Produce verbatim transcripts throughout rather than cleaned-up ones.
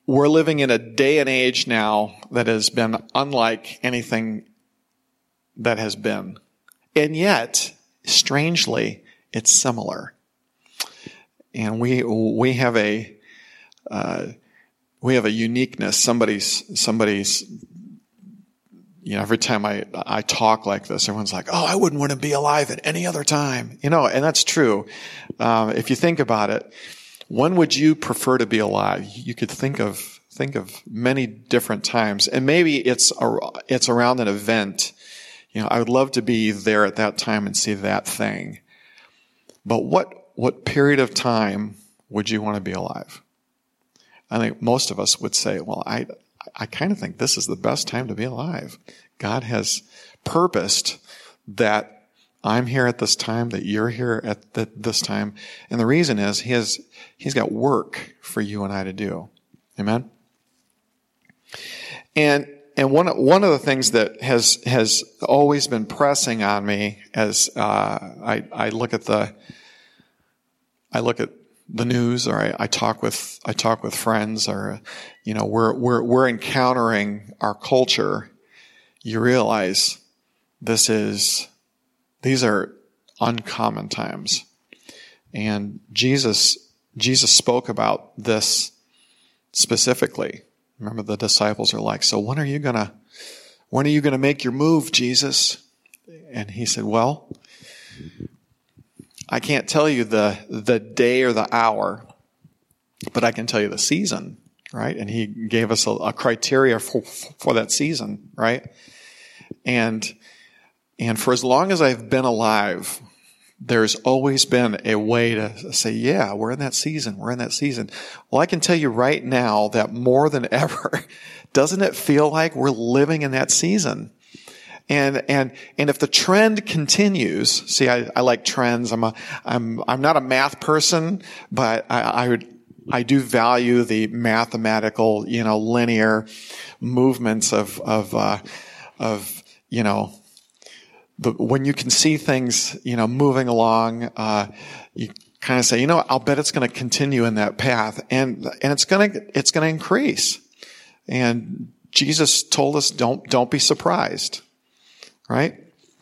we're living in a day and age now that has been unlike anything that has been. And yet, strangely, it's similar. And we we have a uh, we have a uniqueness. Somebody's somebody's you know, every time I I talk like this, everyone's like, "Oh, I wouldn't want to be alive at any other time." You know, and that's true. Um, if you think about it, when would you prefer to be alive? You could think of think of many different times, and maybe it's a, it's around an event. You know, I would love to be there at that time and see that thing. But what what period of time would you want to be alive? I think most of us would say, well, I I kind of think this is the best time to be alive. God has purposed that I'm here at this time, that you're here at the, this time. And the reason is he has, he's got work for you and I to do. Amen? And and one one of the things that has has always been pressing on me as uh, I I look at the I look at the news, or I, I talk with I talk with friends, or you know we're we're we're encountering our culture. You realize this is these are uncommon times, and Jesus Jesus spoke about this specifically. Remember, the disciples are like, "So when are you gonna when are you gonna make your move, Jesus?" And he said, "Well, I can't tell you the the day or the hour, but I can tell you the season," right? And he gave us a, a criteria for for that season, right? And and for as long as I've been alive, there's always been a way to say, yeah, we're in that season, we're in that season. Well, I can tell you right now that more than ever, doesn't it feel like we're living in that season? And, and, and if the trend continues, see, I, I like trends. I'm a, I'm, I'm not a math person, but I, I would, I do value the mathematical, you know, linear movements of, of, uh, of, you know, the, when you can see things, you know, moving along, uh, you kind of say, you know, I'll bet it's going to continue in that path, and, and it's going to, it's going to increase. And Jesus told us, don't, don't be surprised. Right?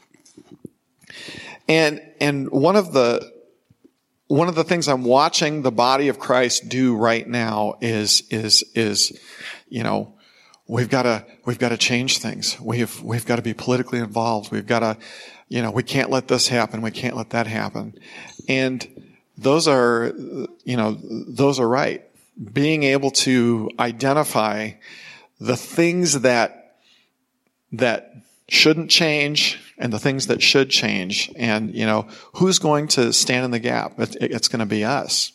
And, and one of the, one of the things I'm watching the body of Christ do right now is, is, is, you know, we've got to, we've got to change things. We've, we've got to be politically involved. We've got to, you know, we can't let this happen. We can't let that happen. And those are, you know, those are right. Being able to identify the things that, that, shouldn't change and the things that should change. And, you know, who's going to stand in the gap? It, it, it's going to be us.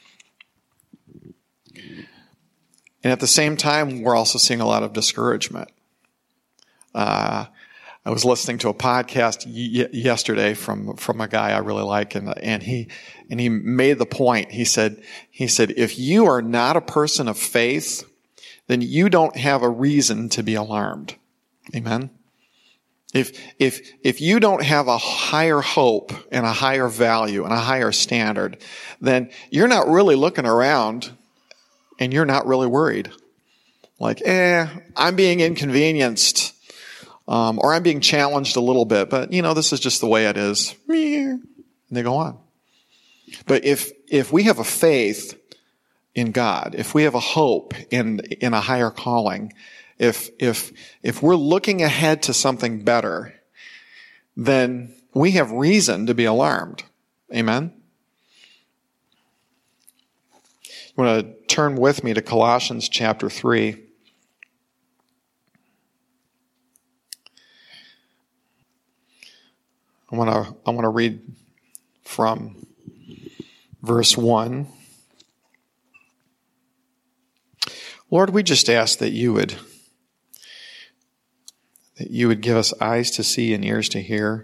And at the same time, we're also seeing a lot of discouragement. Uh, I was listening to a podcast y- yesterday from, from a guy I really like, and, and he, and he made the point. He said, he said, if you are not a person of faith, then you don't have a reason to be alarmed. Amen? If, if, if you don't have a higher hope and a higher value and a higher standard, then you're not really looking around and you're not really worried. Like, eh, I'm being inconvenienced, um, or I'm being challenged a little bit, but you know, this is just the way it is. And they go on. But if, if we have a faith in God, if we have a hope in, in a higher calling, If, if, if we're looking ahead to something better, then we have reason to be alarmed. Amen? You want to turn with me to Colossians chapter three. I want to, I want to read from verse one. Lord, we just ask that you would that you would give us eyes to see and ears to hear.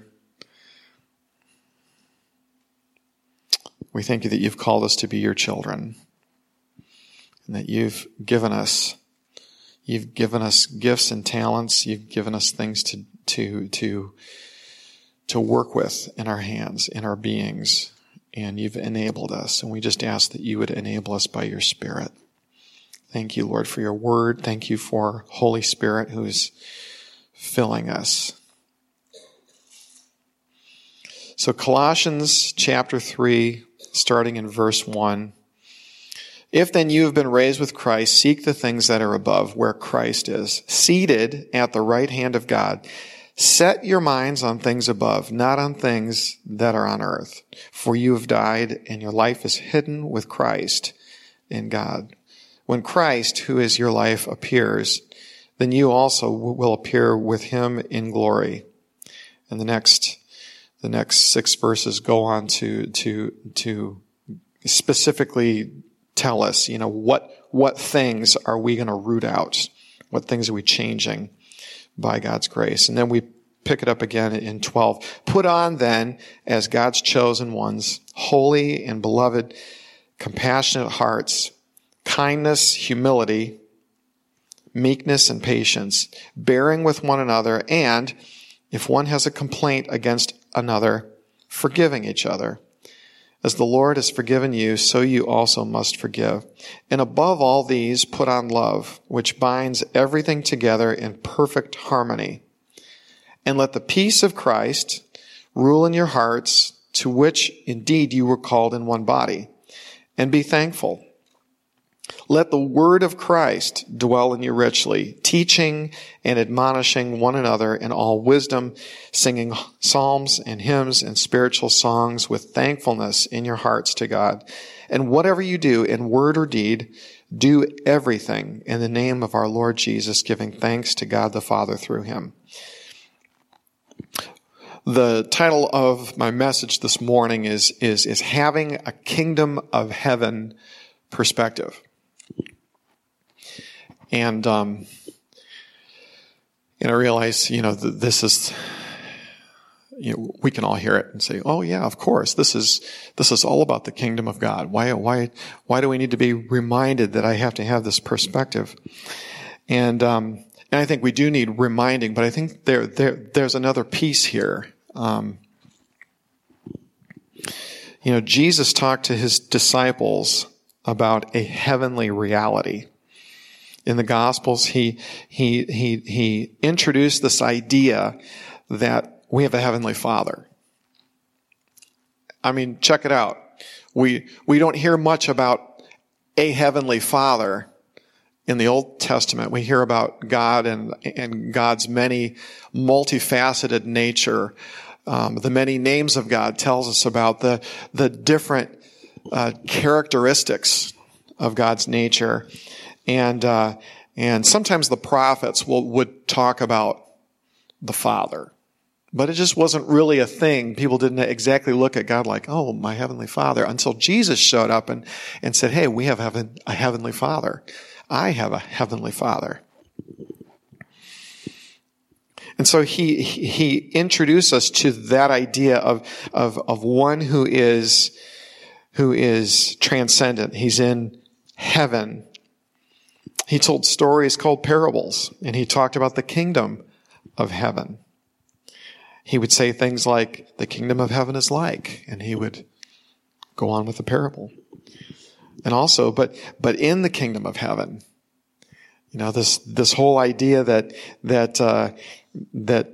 We thank you that you've called us to be your children, and that you've given us, you've given us gifts and talents. You've given us things to, to, to, to work with in our hands, in our beings, and you've enabled us. And we just ask that you would enable us by your Spirit. Thank you, Lord, for your word. Thank you for Holy Spirit who is filling us. So Colossians chapter three, starting in verse one. If then you have been raised with Christ, seek the things that are above, where Christ is, seated at the right hand of God. Set your minds on things above, not on things that are on earth. For you have died, and your life is hidden with Christ in God. When Christ, who is your life, appears, then you also will appear with him in glory. And the next, the next six verses go on to, to, to specifically tell us, you know, what, what things are we going to root out? What things are we changing by God's grace? And then we pick it up again in twelve. Put on then, as God's chosen ones, holy and beloved, compassionate hearts, kindness, humility, meekness, and patience, bearing with one another, and if one has a complaint against another, forgiving each other. As the Lord has forgiven you, so you also must forgive. And above all these, put on love, which binds everything together in perfect harmony. And let the peace of Christ rule in your hearts, to which indeed you were called in one body. And be thankful. Let the word of Christ dwell in you richly, teaching and admonishing one another in all wisdom, singing psalms and hymns and spiritual songs with thankfulness in your hearts to God. And whatever you do in word or deed, do everything in the name of our Lord Jesus, giving thanks to God the Father through him. The title of my message this morning is, is, is Having a Kingdom of Heaven Perspective. And, um, and I realize, you know, th- this is, you know, we can all hear it and say, oh yeah, of course, this is, this is all about the kingdom of God. Why, why, why do we need to be reminded that I have to have this perspective? And, um, and I think we do need reminding, but I think there, there, there's another piece here. Um, you know, Jesus talked to his disciples about a heavenly reality. In the Gospels, he, he, he, he introduced this idea that we have a heavenly Father. I mean, check it out. We, we don't hear much about a heavenly Father in the Old Testament. We hear about God and, and God's many multifaceted nature. Um, the many names of God tells us about the, the different, uh, characteristics of God's nature. And, uh, and sometimes the prophets will, would talk about the Father. But it just wasn't really a thing. People didn't exactly look at God like, oh, my heavenly Father, until Jesus showed up and, and said, hey, we have heaven, a heavenly Father. I have a heavenly Father. And so he, he introduced us to that idea of, of, of one who is, who is transcendent. He's in heaven. He told stories called parables, and he talked about the kingdom of heaven. He would say things like, the kingdom of heaven is like, and he would go on with the parable. And also, but, but in the kingdom of heaven, you know, this, this whole idea that, that, uh, that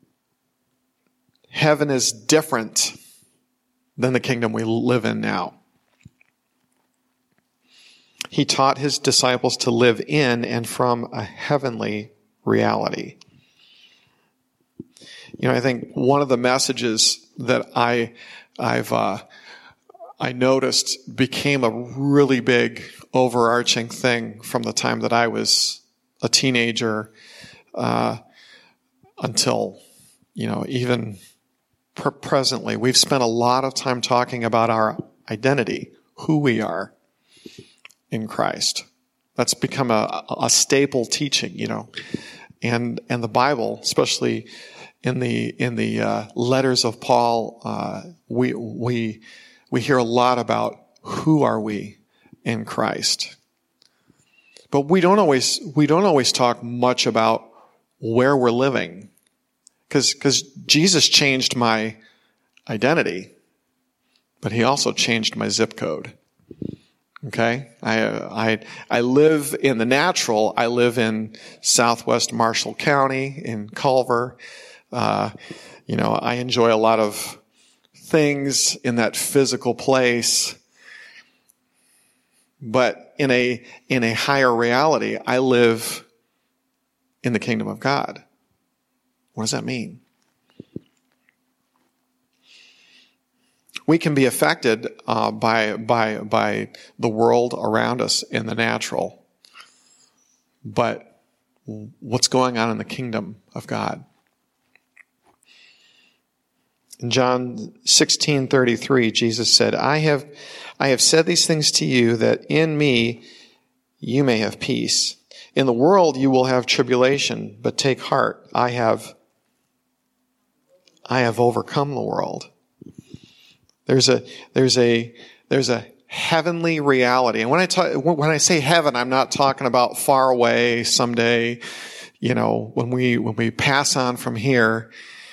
heaven is different than the kingdom we live in now. He taught his disciples to live in and from a heavenly reality. You know, I think one of the messages that I, I've, uh, I noticed became a really big overarching thing from the time that I was a teenager, uh, until, you know, even pre- presently. We've spent a lot of time talking about our identity, who we are in Christ. That's become a, a staple teaching, you know, and and the Bible, especially in the in the uh, letters of Paul, uh, we we we hear a lot about who are we in Christ, but we don't always we don't always talk much about where we're living, because because Jesus changed my identity, but he also changed my zip code. Okay? I, I, I live in the natural. I live in southwest Marshall County, in Culver. Uh, you know, I enjoy a lot of things in that physical place. But in a, in a higher reality, I live in the kingdom of God. What does that mean? We can be affected uh, by by by the world around us in the natural. But what's going on in the kingdom of God? In John sixteen thirty-three, Jesus said, I have I have said these things to you that in me you may have peace. In the world you will have tribulation, but take heart, I have I have overcome the world. There's a, there's a, there's a heavenly reality. And when I talk, when I say heaven, I'm not talking about far away someday, you know, when we, when we pass on from here.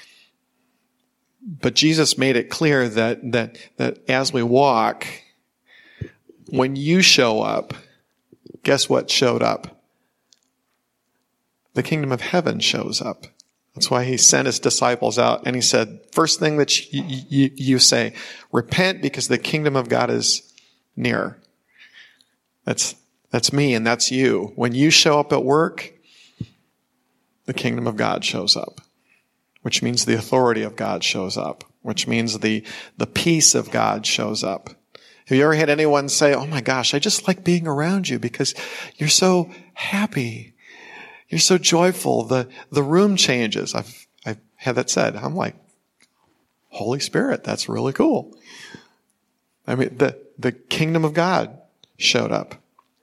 But Jesus made it clear that, that, that as we walk, when you show up, guess what showed up? The kingdom of heaven shows up. That's why he sent his disciples out and he said, first thing that you, you, you say, repent because the kingdom of God is near. That's, that's me and that's you. When you show up at work, the kingdom of God shows up, which means the authority of God shows up, which means the, the peace of God shows up. Have you ever had anyone say, oh my gosh, I just like being around you because you're so happy. You're so joyful. The, the room changes. I've, I've had that said. I'm like, Holy Spirit, that's really cool. I mean, the, the kingdom of God showed up.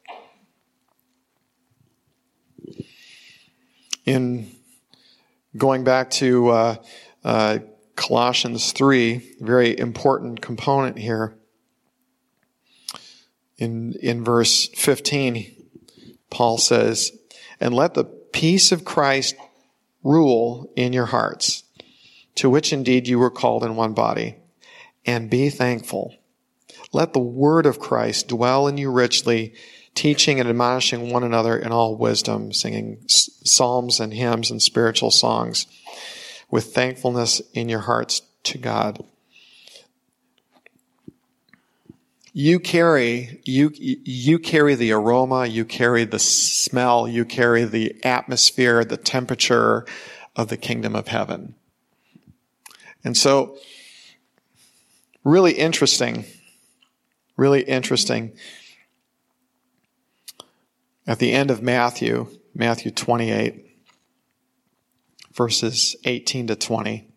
In going back to uh, uh, Colossians three, very important component here. In, in verse fifteen, Paul says, and let the peace of Christ rule in your hearts, to which indeed you were called in one body, and be thankful. Let the word of Christ dwell in you richly, teaching and admonishing one another in all wisdom, singing psalms and hymns and spiritual songs with thankfulness in your hearts to God. You carry, you, you carry the aroma, you carry the smell, you carry the atmosphere, the temperature of the kingdom of heaven. And so, really interesting, really interesting. At the end of Matthew, Matthew twenty-eight, verses eighteen to twenty,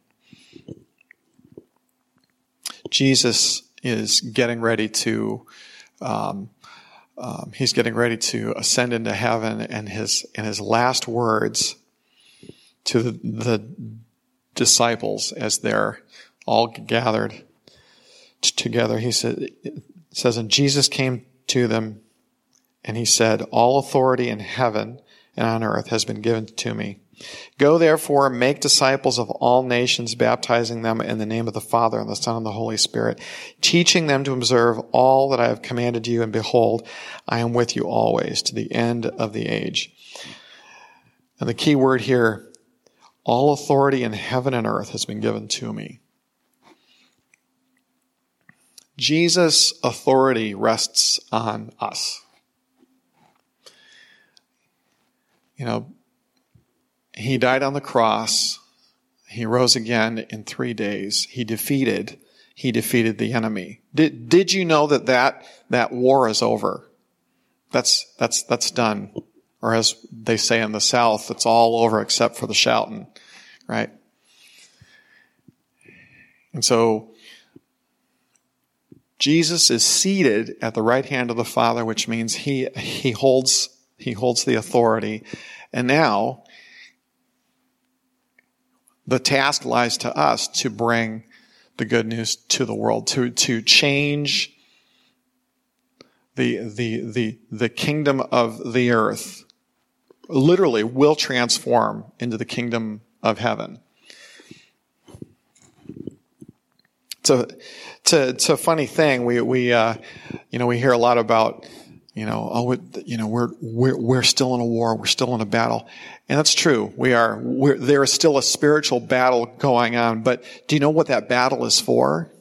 Jesus is getting ready to, um, um, he's getting ready to ascend into heaven, and his, and his last words to the, the disciples as they're all gathered t- together, he said, it says, and Jesus came to them and he said, all authority in heaven and on earth has been given to me. Go therefore and make disciples of all nations, baptizing them in the name of the Father and the Son and the Holy Spirit, teaching them to observe all that I have commanded you, and behold, I am with you always to the end of the age. And the key word here, all authority in heaven and earth has been given to me. Jesus' authority rests on us. You know, he died on the cross. He rose again in three days. He defeated, he defeated the enemy. Did, did you know that, that that war is over? That's, that's, that's done. Or as they say in the South, it's all over except for the shouting, right? And so, Jesus is seated at the right hand of the Father, which means he, he holds, he holds the authority. And now, the task lies to us to bring the good news to the world, to, to change the, the, the, the kingdom of the earth. Literally will transform into the kingdom of heaven. It's a, it's a, it's a funny thing. We, we, uh, you know, we hear a lot about, you know, oh, you know, we're, we're, we're still in a war. We're still in a battle. And that's true. We are, we're, there is still a spiritual battle going on. But do you know what that battle is for?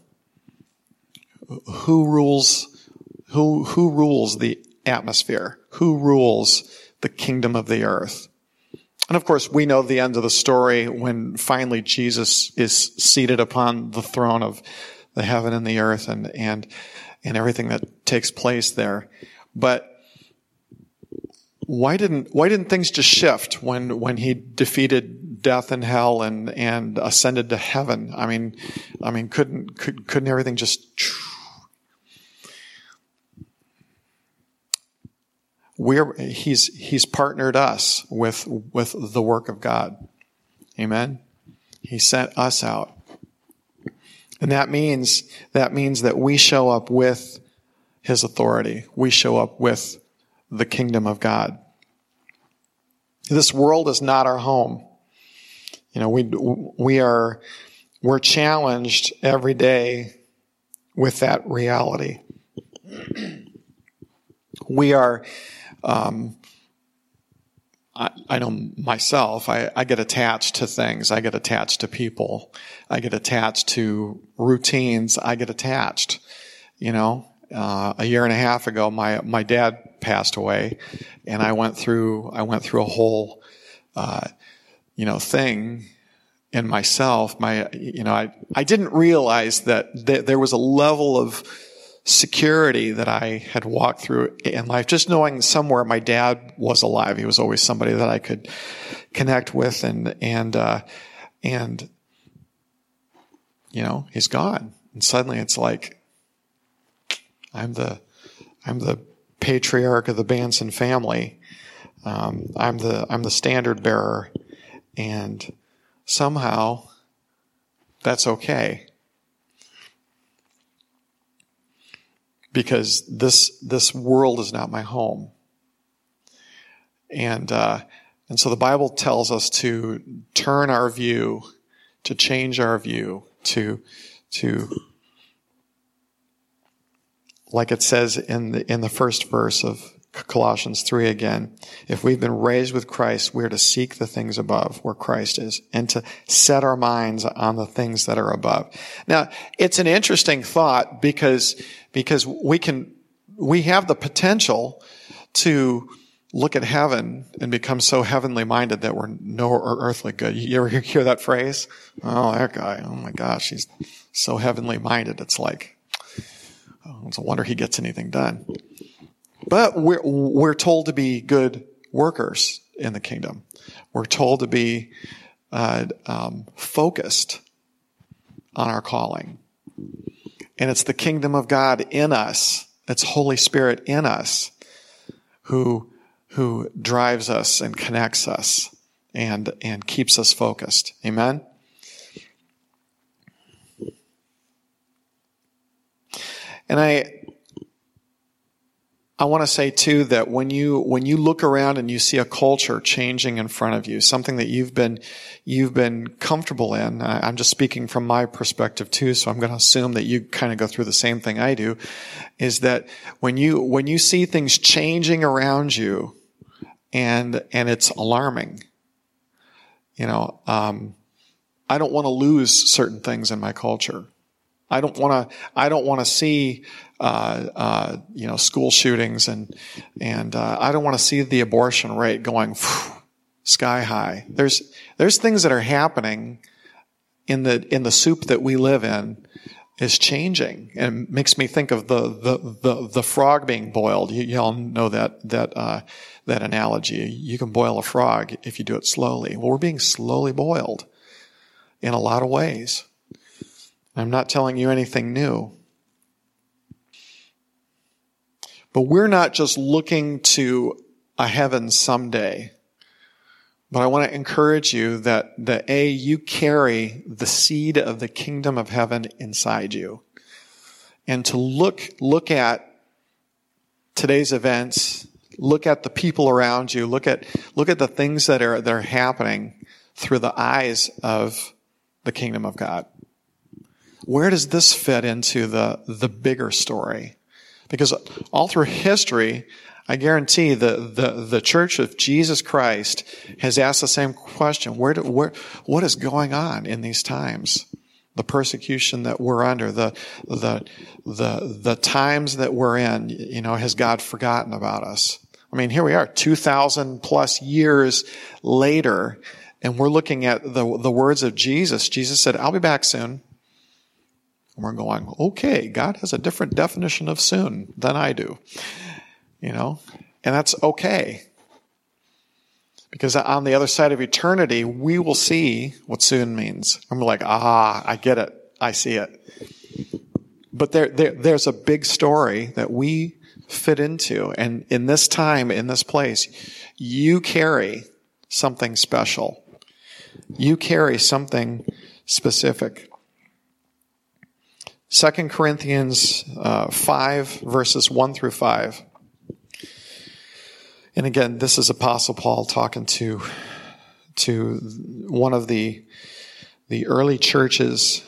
Who rules, who, who rules the atmosphere? Who rules the kingdom of the earth? And of course, we know the end of the story when finally Jesus is seated upon the throne of the heaven and the earth and, and, and everything that takes place there. But why didn't, why didn't things just shift when, when he defeated death and hell and, and ascended to heaven? I mean, I mean, couldn't, could, couldn't everything just, We're, he's, he's partnered us with, with the work of God. Amen? He sent us out. And that means, that means that we show up with his authority. We show up with the kingdom of God. This world is not our home. You know, we, we are, we're challenged every day with that reality. We are, Um, I, I know myself, I, I get attached to things. I get attached to people. I get attached to routines. I get attached. You know, uh, a year and a half ago, my, my dad passed away, and I went through, I went through a whole, uh, you know, thing in myself. My, you know, I, I didn't realize that th- there was a level of security that I had walked through in life, just knowing somewhere my dad was alive. He was always somebody that I could connect with, and, and, uh, and, you know, he's gone. And suddenly it's like, I'm the, I'm the patriarch of the Banson family. Um, I'm the, I'm the standard bearer, and somehow that's okay. Because this, this world is not my home. And, uh, and so the Bible tells us to turn our view, to change our view, to, to, like it says in the, in the first verse of Colossians three again, if we've been raised with Christ, we're to seek the things above where Christ is, and to set our minds on the things that are above. Now, it's an interesting thought because, because we can, we have the potential to look at heaven and become so heavenly minded that we're no earthly good. You ever hear that phrase? Oh, that guy, oh my gosh, he's so heavenly minded. It's like, oh, it's a wonder he gets anything done. But we're, we're told to be good workers in the kingdom. We're told to be uh, um, focused on our calling. And it's the kingdom of God in us. It's Holy Spirit in us who, who drives us and connects us and, and keeps us focused. Amen? And I... I want to say too that when you when you look around and you see a culture changing in front of you, something that you've been you've been comfortable in, I'm just speaking from my perspective too, so I'm going to assume that you kind of go through the same thing I do, is that when you when you see things changing around you, and and it's alarming. You know, um, I don't want to lose certain things in my culture. I don't want to. I don't want to see, uh, uh, you know, school shootings, and and uh, I don't want to see the abortion rate going phew, sky high. There's there's things that are happening in the in the soup that we live in is changing, and it makes me think of the the the, the frog being boiled. You, you all know that that uh, that analogy. You can boil a frog if you do it slowly. Well, we're being slowly boiled in a lot of ways. I'm not telling you anything new. But we're not just looking to a heaven someday. But I want to encourage you that, that A, you carry the seed of the kingdom of heaven inside you. And to look, look at today's events, look at the people around you, look at, look at the things that are, that are happening through the eyes of the kingdom of God. where does this fit into the, the bigger story? Because all through history, I guarantee the, the, the Church of Jesus Christ has asked the same question. Where do, where, what is going on in these times? The persecution that we're under, the, the, the, the times that we're in, you know, has God forgotten about us? I mean, here we are, two thousand plus years later, and we're looking at the, the words of Jesus. Jesus said, I'll be back soon. And we're going, okay, God has a different definition of soon than I do. You know, and that's okay. Because on the other side of eternity, we will see what soon means. I'm like, ah, I get it. I see it. But there, there, there's a big story that we fit into. And in this time, in this place, you carry something special. You carry something specific. Second Corinthians uh, five, verses one through five. And again, this is Apostle Paul talking to, to one of the, the early churches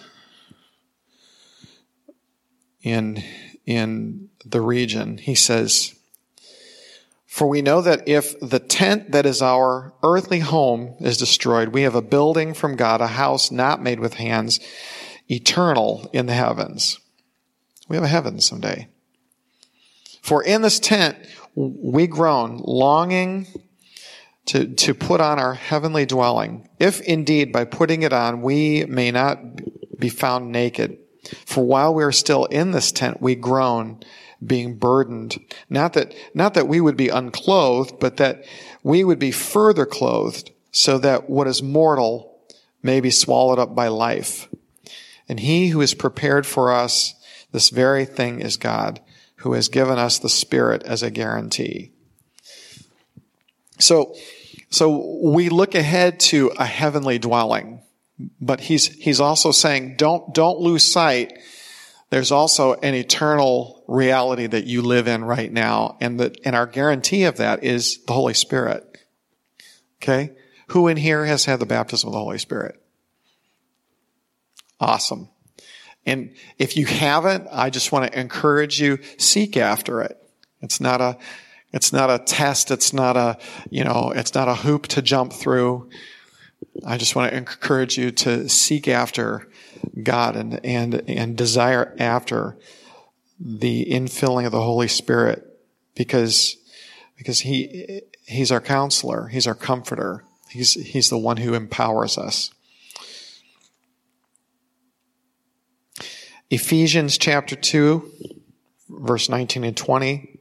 in, in the region. He says, for we know that if the tent that is our earthly home is destroyed, we have a building from God, a house not made with hands, eternal in the heavens. We have a heaven someday. For in this tent we groan, longing to, to put on our heavenly dwelling, if indeed by putting it on we may not be found naked. For while we are still in this tent, we groan, being burdened. Not that, not that we would be unclothed, but that we would be further clothed, so that what is mortal may be swallowed up by life. And he who is prepared for us this very thing is God, who has given us the Spirit as a guarantee. So, so we look ahead to a heavenly dwelling, but he's, he's also saying, don't, don't lose sight. There's also an eternal reality that you live in right now, and that, and our guarantee of that is the Holy Spirit. Okay? Who in here has had the baptism of the Holy Spirit? Awesome. And if you haven't, I just want to encourage you, seek after it. It's not a, it's not a test. It's not a, you know, it's not a hoop to jump through. I just want to encourage you to seek after God and, and, and desire after the infilling of the Holy Spirit, because, because he, he's our counselor. He's our comforter. He's, he's the one who empowers us. Ephesians chapter two, verse nineteen and twenty.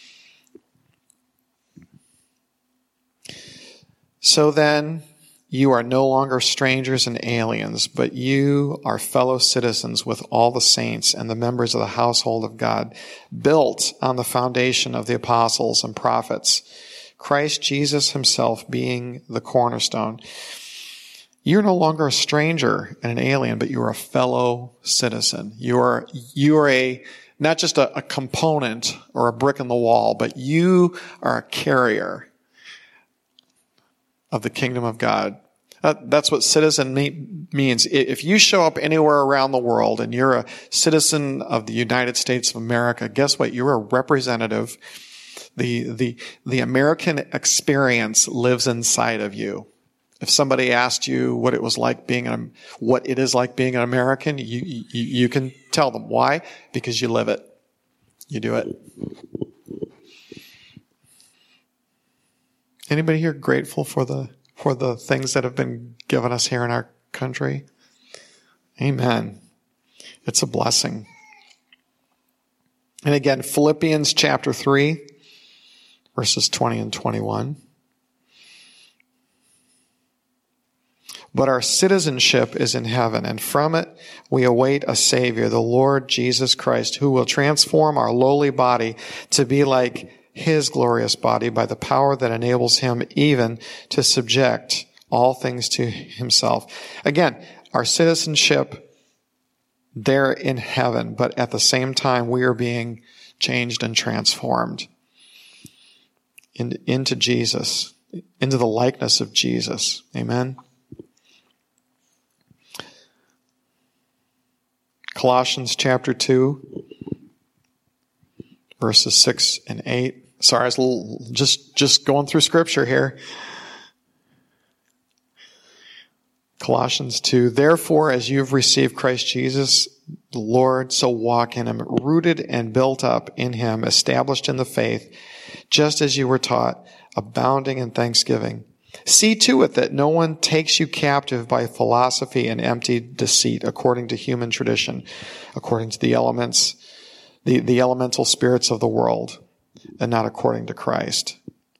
So then, you are no longer strangers and aliens, but you are fellow citizens with all the saints and the members of the household of God, built on the foundation of the apostles and prophets, Christ Jesus himself being the cornerstone. You're no longer a stranger and an alien, but you're a fellow citizen. You're, you're a, not just a, a component or a brick in the wall, but you are a carrier of the kingdom of God. That, that's what citizen mean, means. If you show up anywhere around the world and you're a citizen of the United States of America, guess what? You're a representative. The, the, the American experience lives inside of you. If somebody asked you what it was like being an, what it is like being an American, you, you, you can tell them. Why? Because you live it. You do it. Anybody here grateful for the, for the things that have been given us here in our country? Amen. It's a blessing. And again, Philippians chapter three, verses twenty and twenty-one. But our citizenship is in heaven, and from it we await a Savior, the Lord Jesus Christ, who will transform our lowly body to be like his glorious body by the power that enables him even to subject all things to himself. Again, our citizenship there in heaven, but at the same time we are being changed and transformed in, into Jesus, into the likeness of Jesus. Amen. Colossians chapter two, verses six and eight. Sorry, I was a little, just, just going through scripture here. Colossians two, therefore, as you've received Christ Jesus, the Lord, so walk in him, rooted and built up in him, established in the faith, just as you were taught, abounding in thanksgiving. See to it that no one takes you captive by philosophy and empty deceit, according to human tradition, according to the elements, the, the elemental spirits of the world, and not according to Christ.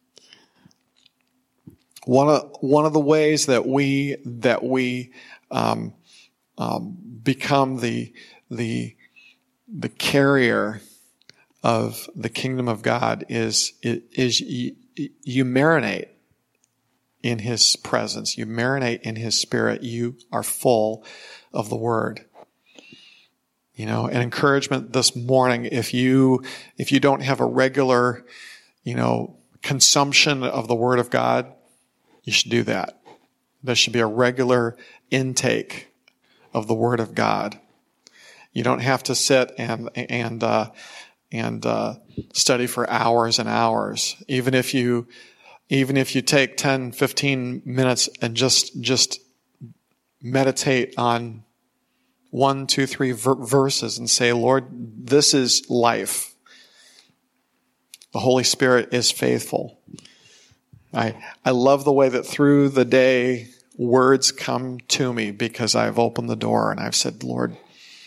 One of one of the ways that we that we um, um, become the the the carrier of the kingdom of God is is you, you marinate in His presence. You marinate in His Spirit. You are full of the Word. You know, an encouragement this morning: if you if you don't have a regular, you know, consumption of the Word of God, you should do that. There should be a regular intake of the Word of God. You don't have to sit and and uh, and uh, study for hours and hours. Even if you even if you take ten, fifteen minutes and just just meditate on one, two, three ver- verses and say, Lord, this is life. The Holy Spirit is faithful. I I love the way that through the day words come to me because I've opened the door and I've said, Lord,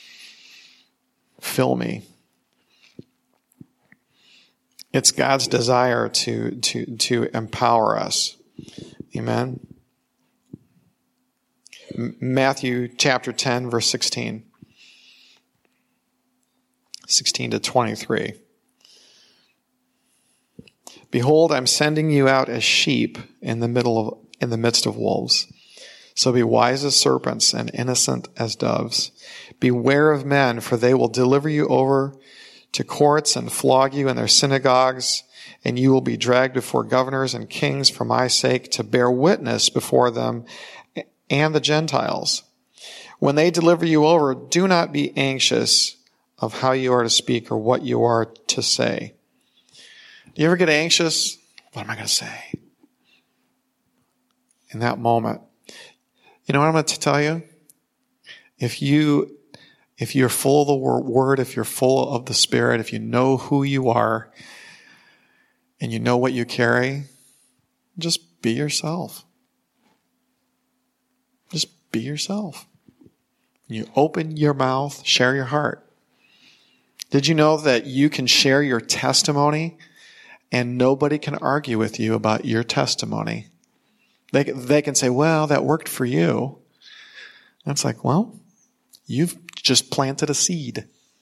fill me. It's God's desire to to to empower us. Amen. Matthew chapter ten, verse sixteen. sixteen to twenty-three. Behold, I'm sending you out as sheep in the middle of in the midst of wolves. So be wise as serpents and innocent as doves. Beware of men, for they will deliver you over to courts and flog you in their synagogues, and you will be dragged before governors and kings for my sake to bear witness before them and the Gentiles. When they deliver you over, do not be anxious of how you are to speak or what you are to say. Do you ever get anxious? What am I going to say? In that moment. You know what I'm going to tell you? If you, if you're full of the Word, if you're full of the Spirit, if you know who you are, and you know what you carry, just be yourself. Just be yourself. You open your mouth, share your heart. Did you know that you can share your testimony and nobody can argue with you about your testimony? They, they can say, well, that worked for you. And it's like, well, you've just planted a seed.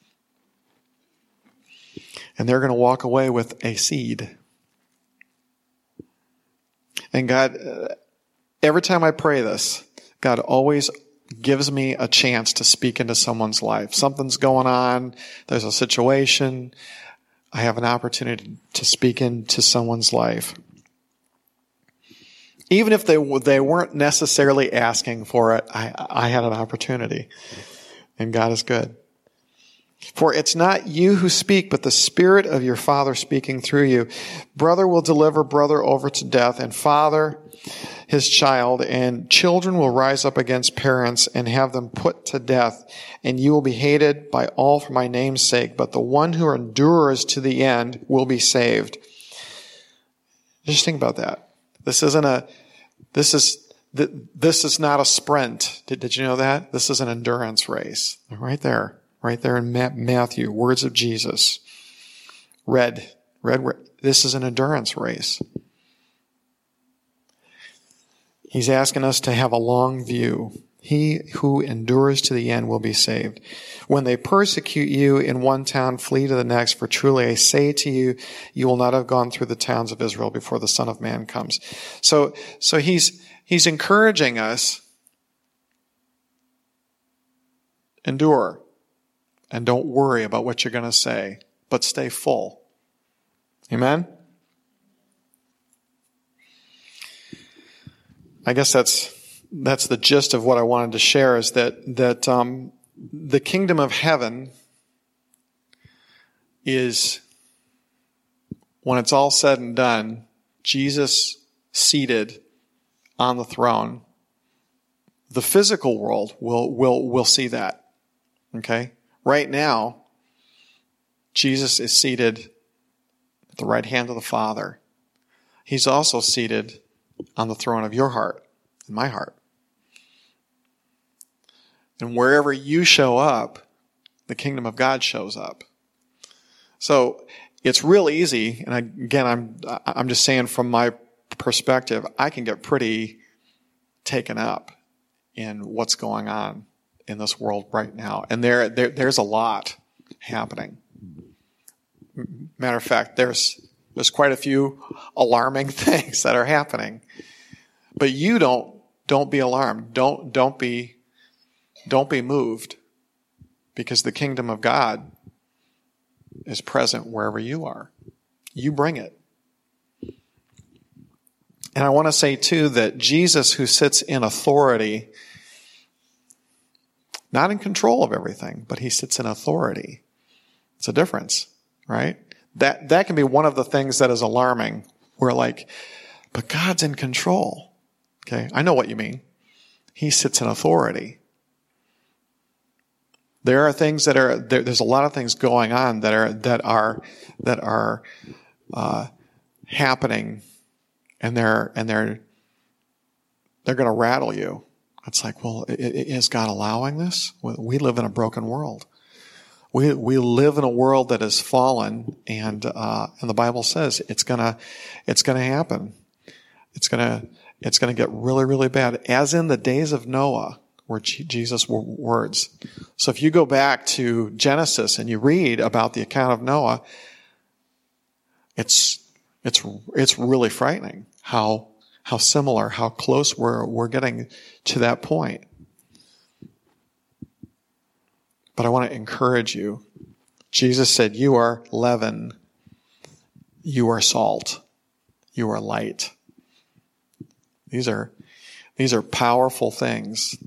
And they're going to walk away with a seed. And God, every time I pray this, God always gives me a chance to speak into someone's life. Something's going on. There's a situation. I have an opportunity to speak into someone's life. Even if they they weren't necessarily asking for it, I, I had an opportunity. And God is good. For it's not you who speak, but the Spirit of your Father speaking through you. Brother will deliver brother over to death, and father his child, and children will rise up against parents and have them put to death. And you will be hated by all for my name's sake, but the one who endures to the end will be saved. Just think about that. This isn't a, this is, this is not a sprint. Did, did you know that? This is an endurance race. Right there. Right there in Matthew, words of Jesus. Red, red, this is an endurance race. He's asking us to have a long view. He who endures to the end will be saved. When they persecute you in one town, flee to the next, for truly I say to you, you will not have gone through the towns of Israel before the Son of Man comes. So, so he's, he's encouraging us, endure. And don't worry about what you're going to say, but stay full. Amen? I guess that's that's the gist of what I wanted to share, is that that um, the kingdom of heaven is, when it's all said and done, Jesus seated on the throne. The physical world will will will see that. Okay? Right now, Jesus is seated at the right hand of the Father. He's also seated on the throne of your heart and my heart. And wherever you show up, the kingdom of God shows up. So it's real easy, and again, I'm I'm just saying from my perspective, I can get pretty taken up in what's going on in this world right now. And there, there there's a lot happening. Matter of fact, there's there's quite a few alarming things that are happening. But you don't don't be alarmed. Don't don't be don't be moved, because the kingdom of God is present wherever you are. You bring it. And I want to say too that Jesus, who sits in authority, not in control of everything, but he sits in authority. It's a difference, right? That that can be one of the things that is alarming. We're like, but God's in control. Okay, I know what you mean. He sits in authority. There are things that are there, there's a lot of things going on that are that are that are uh, happening, and they're and they're they're going to rattle you. It's like, well, is God allowing this? We live in a broken world. We we live in a world that is fallen, and uh, and the Bible says it's gonna it's gonna happen. It's gonna it's gonna get really really bad, as in the days of Noah, were Jesus' words. So if you go back to Genesis and you read about the account of Noah, it's it's it's really frightening how how similar, how close we're we're getting to that point. But I want to encourage you. Jesus said, "You are leaven, you are salt, you are light." These are these are powerful things.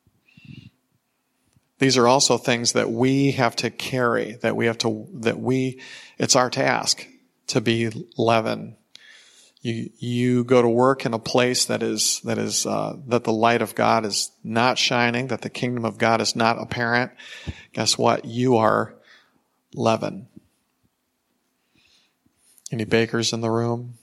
These are also things that we have to carry, that we have to, that we, it's our task to be leaven. You, you go to work in a place that is, that is, uh, that the light of God is not shining, that the kingdom of God is not apparent. Guess what? You are leaven. Any bakers in the room?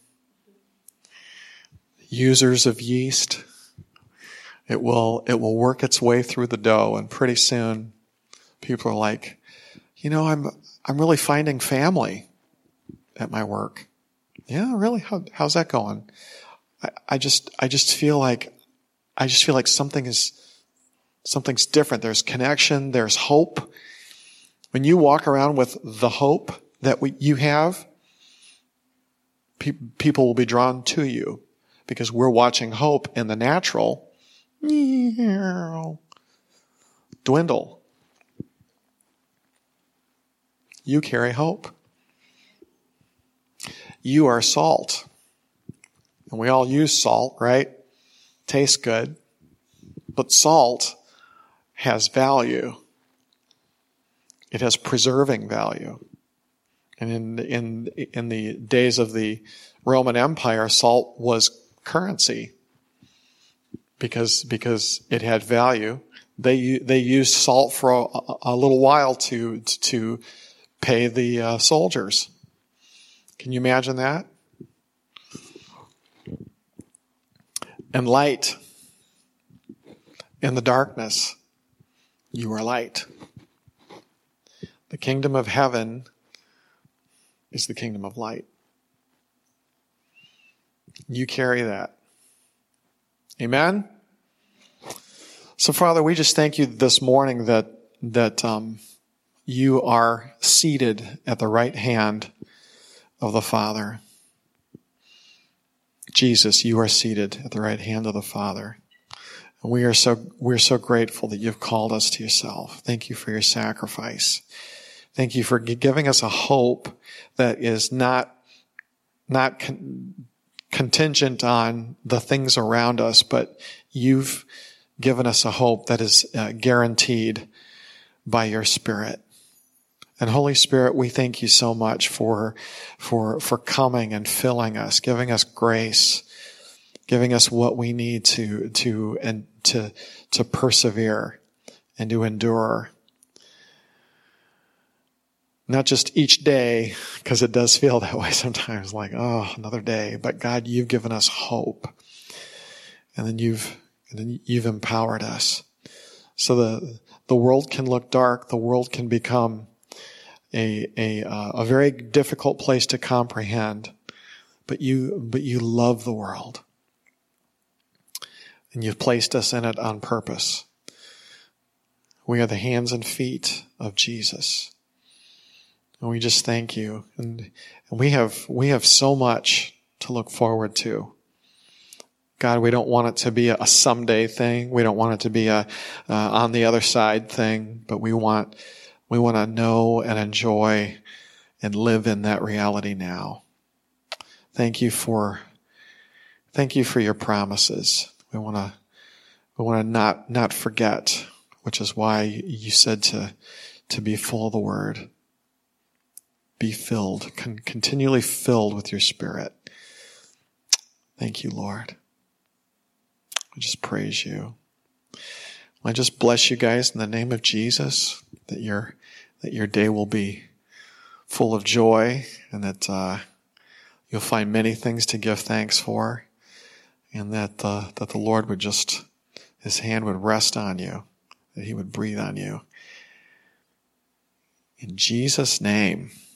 Users of yeast? It will, it will work its way through the dough, and pretty soon people are like, you know, I'm, I'm really finding family at my work. Yeah, really? How, how's that going? I, I just, I just feel like, I just feel like something is, something's different. There's connection. There's hope. When you walk around with the hope that we, you have, pe- people will be drawn to you, because we're watching hope in the natural dwindle. You carry hope. You are salt. And we all use salt, right? Tastes good. But salt has value. It has preserving value. And in in in the days of the Roman Empire, salt was currency. Because because it had value, they they used salt for a, a little while to to pay the uh, soldiers. Can you imagine that? And light. In the darkness, you are light. The kingdom of heaven is the kingdom of light. You carry that. Amen? So, Father, we just thank you this morning that that um, you are seated at the right hand of the Father. Jesus, you are seated at the right hand of the Father. And we are so we're so grateful that you've called us to yourself. Thank you for your sacrifice. Thank you for giving us a hope that is not not con- contingent on the things around us, but you've given us a hope that is uh, guaranteed by your Spirit. And Holy Spirit, we thank you so much for, for, for coming and filling us, giving us grace, giving us what we need to, to, and to, to persevere and to endure. Not just each day, because it does feel that way sometimes, like, oh, another day. But God, you've given us hope. And then you've, and then you've empowered us. So the, the world can look dark. The world can become a, a, uh, a very difficult place to comprehend. But you, but you love the world. And you've placed us in it on purpose. We are the hands and feet of Jesus. And we just thank you. And, and we have, we have so much to look forward to. God, we don't want it to be a someday thing. We don't want it to be a, uh, on the other side thing, but we want, we want to know and enjoy and live in that reality now. Thank you for, thank you for your promises. We want to, we want to not, not forget, which is why you said to, to be full of the Word. Be filled, con- continually filled with your Spirit. Thank you, Lord. I just praise you. I just bless you guys in the name of Jesus, that your, that your day will be full of joy, and that, uh, you'll find many things to give thanks for, and that, uh, that the Lord would just, His hand would rest on you, that He would breathe on you. In Jesus' name.